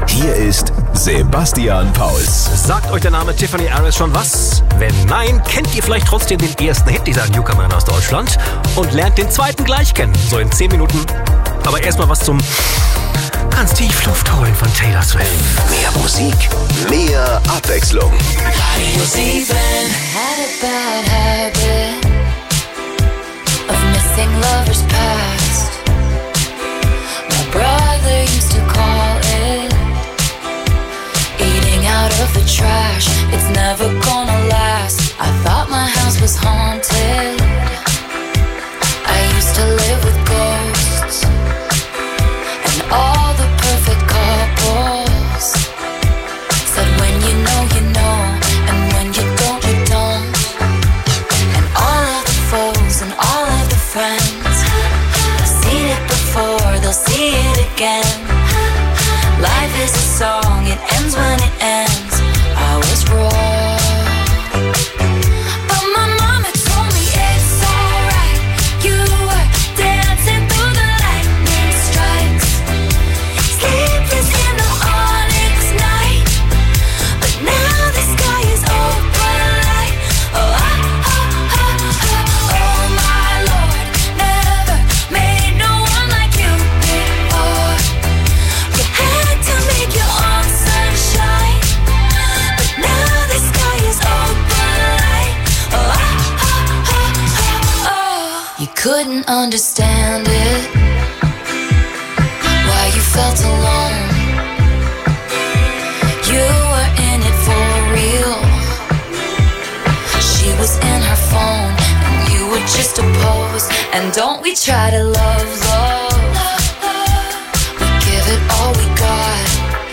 Hier ist Sebastian Pauls. Sagt euch der Name Tiffany Aris schon was? Wenn nein, kennt ihr vielleicht trotzdem den ersten Hit dieser Newcomerin aus Deutschland und lernt den zweiten gleich kennen, so in 10 Minuten. Aber erstmal was zum ganz tief Luft holen von Taylor Swift. Mehr Musik, mehr Abwechslung. Radio 7 had a bad habit of missing lovers past. My brother used to call it eating out of the trash. It's never gonna last. I thought my house was haunted. I used to live with ghosts and all the perfect couples said when you know, and when you don't. And all of the foes and all of the friends have seen it before, they'll see it again. Life is a song, it ends when it ends. I was wrong, but my mama told me it's alright. You were dancing through the lightning strikes, sleepless in the onyx night, but now the sky is open light. Oh, oh my Lord, never made no one like you before. You had to make your own sunshine, but now the sky is open light. Oh. You couldn't understand it, why you felt alone. You were in it for real. She was in her phone, and you were just a pose. And don't we try to love? We give it all we got.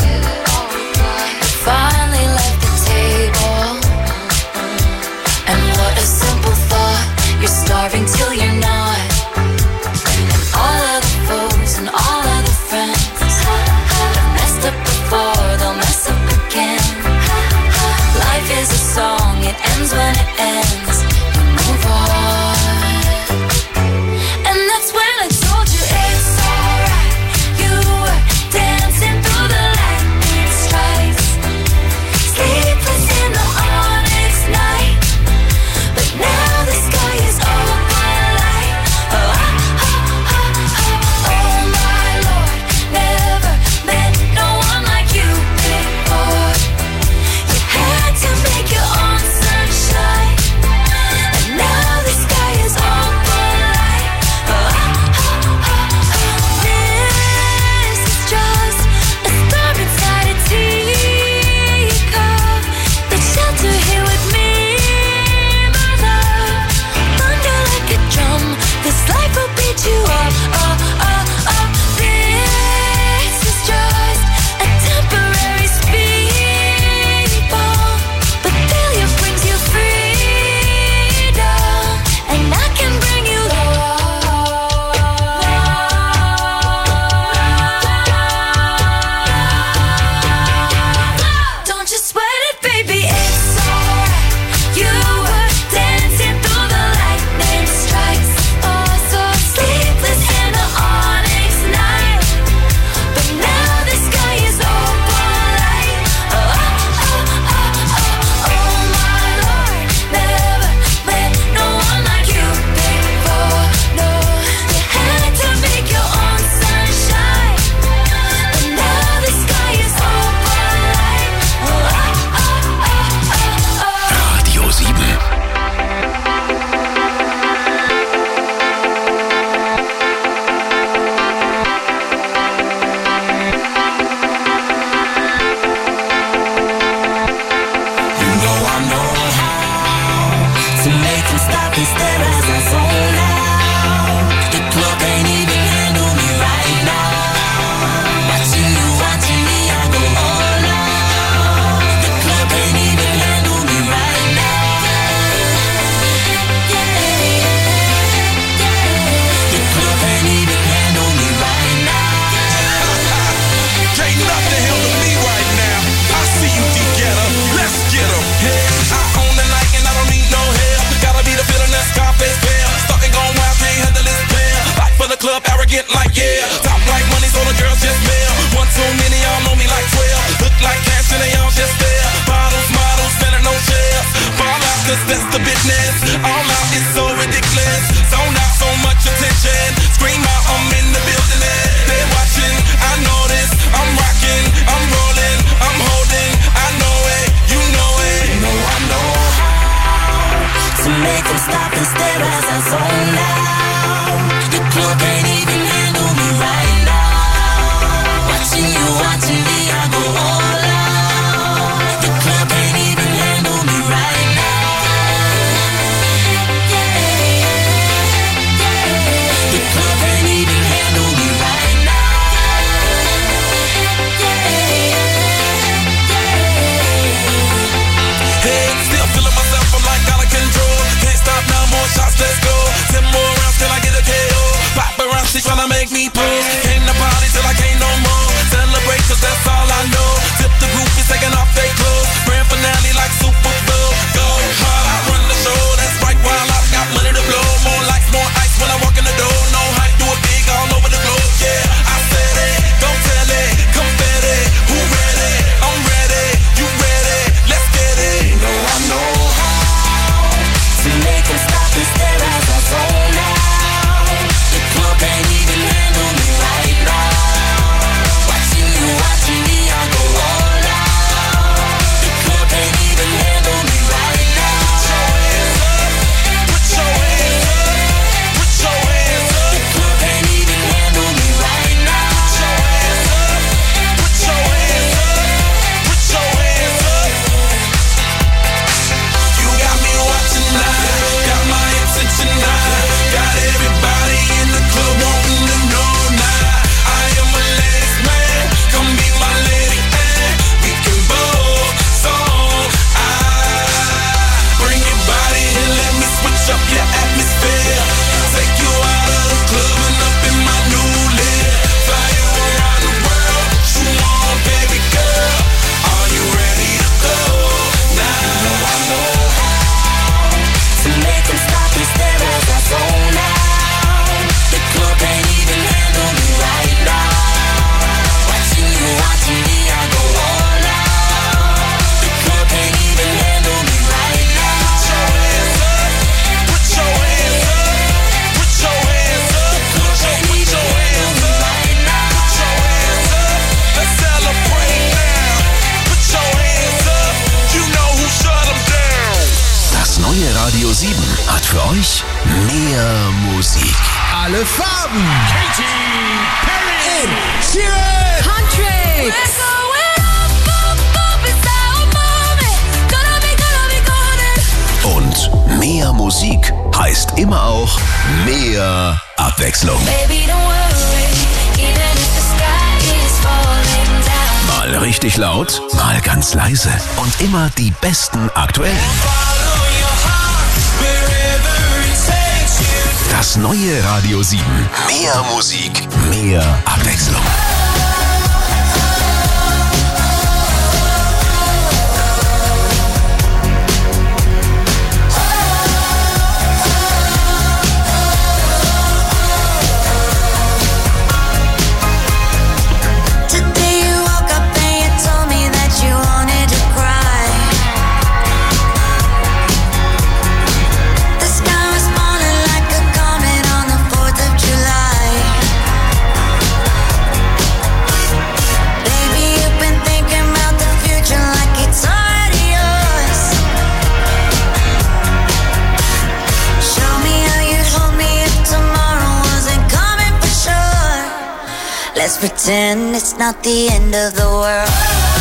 Finally left the table, and what a simple thought. You're starving till you're not. And all of the foes and all of the friends have messed up before, they'll mess up again. Life is a song, it ends when it ends. You move on, and that's when I told you it's alright. You were dancing through the lightning strikes, sleepless in the onyx night, but now the sky is open light. Oh my Lord, never met no one like you before. You had to make your own sunshine, and now the sky is open light. This is just a storm inside a teacup. Take shelter here with me, my love. Thunder like a drum, this life will beat you up. This is just a temporary speed bump, but failure brings you freedom, and I can bring you love. Don't you sweat it, baby, it's alright. You were dancing through the lightning strikes, oh so sleepless in the onyx night, but now the sky is open light. Oh my Lord, never met no one like you before. No, you had to make your own sunshine, but now the sky is open light. Radio 7. You know I know how to make them stop and stare as I zone out. The club ain't even handle me right now. Watching me, I go all out. The club ain't even handle me right now. The club ain't even handle me right now. Can't nothing handle me right now. I see you, D-Getter. Let's get 'em. Yeah, I own the night and I don't need no help. Gotta be the feeling that's Scarface bell. Starting going wild, can't handle this bell. Fight for the club, arrogant like yeah. Top like money, so the girls just mail. One too many, y'all know me like 12. 7 hat für euch mehr Musik. Alle Farben. Katy Perry. Ed Sheeran. Country. Und mehr Musik heißt immer auch mehr Abwechslung. Baby, don't worry, even if the sky is falling down. Mal richtig laut, mal ganz leise. Und immer die besten aktuellen. Das neue Radio 7. Mehr Musik, mehr Abwechslung. Let's pretend it's not the end of the world.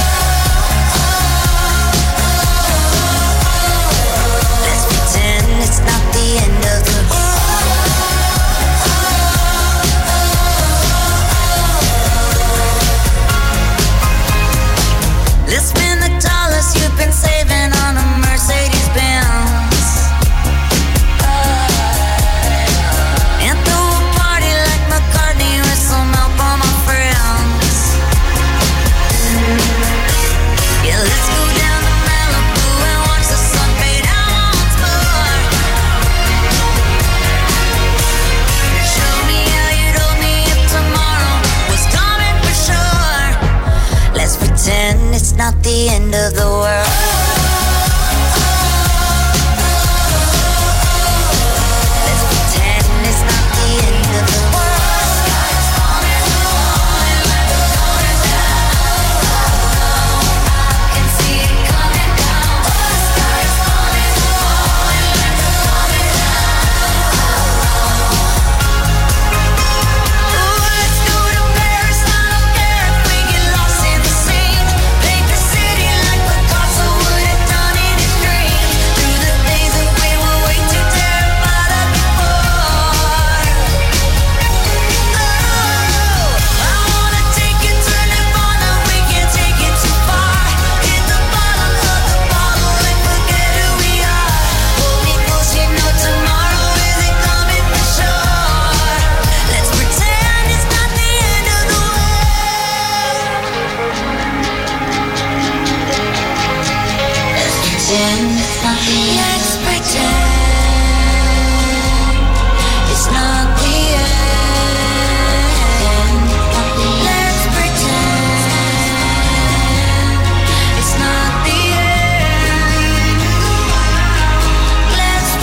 Let's pretend it's not the end of the world. Let's spend the dollars you've been saving on a Mercedes Benz. It's not the end of the world. Let's pretend it's not the end of the world. Sky's falling, falling like a falling down. I can see it coming down. The sky's falling, falling like a falling down. Ooh, let's go to Paris. I don't care if we get lost in the sea. Let's pretend it's not the end. Let's pretend it's not the end. Let's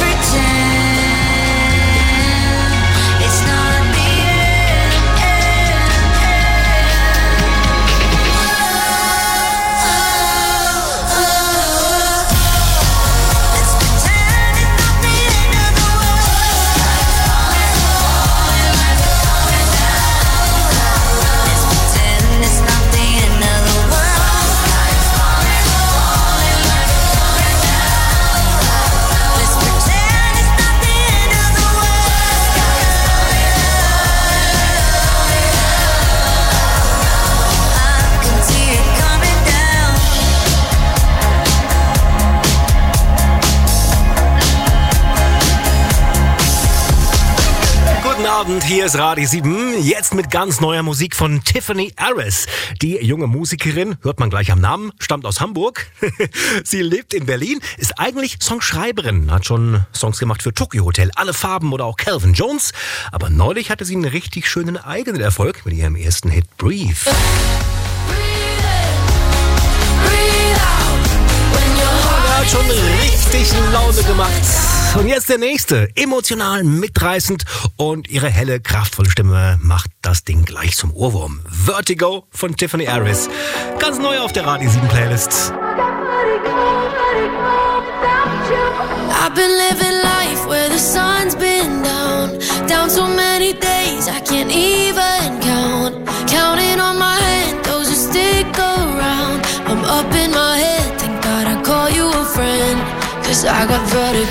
pretend it's not the Abend, hier ist Radio 7, jetzt mit ganz neuer Musik von Tiffany Harris. Die junge Musikerin, hört man gleich am Namen, stammt aus Hamburg. Sie lebt in Berlin, ist eigentlich Songschreiberin, hat schon Songs gemacht für Tokyo Hotel, Alle Farben oder auch Calvin Jones. Aber neulich hatte sie einen richtig schönen eigenen Erfolg mit ihrem ersten Hit Breathe. Er hat schon richtig Laune gemacht. Und jetzt der nächste, emotional, mitreißend und ihre helle, kraftvolle Stimme macht das Ding gleich zum Ohrwurm. Vertigo von Tiffany Harris, ganz neu auf der Radio 7 Playlist. I've been living life where the sun's been down so many days I can't even count. Counting on my hand, those who stick around. I'm up in my head, thank God I call you a friend. 'Cause I got vertigo.